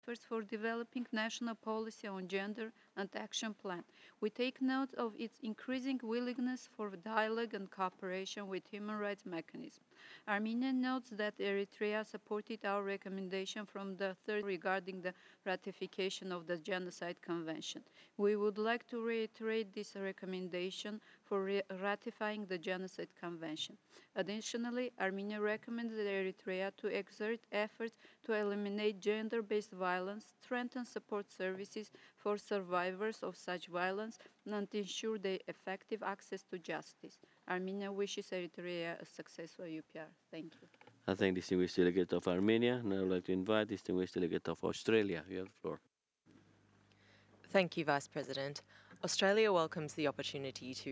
efforts for developing national policy on gender and action plan. We take note of its increasing willingness for dialogue and cooperation with human rights mechanisms. Armenia notes that Eritrea supported our recommendation from the third regarding the ratification of the Genocide Convention. We would like to reiterate this recommendation for ratifying the Genocide Convention. Additionally, Armenia recommends Eritrea to exert efforts to eliminate gender-based violence, strengthen support services for survivors of such violence, and ensure their effective access to justice. Armenia wishes Eritrea a successful UPR. Thank you. I thank distinguished delegate of Armenia, and I would like to invite distinguished delegate of Australia. You have the floor. Thank you, Vice President. Australia welcomes the opportunity to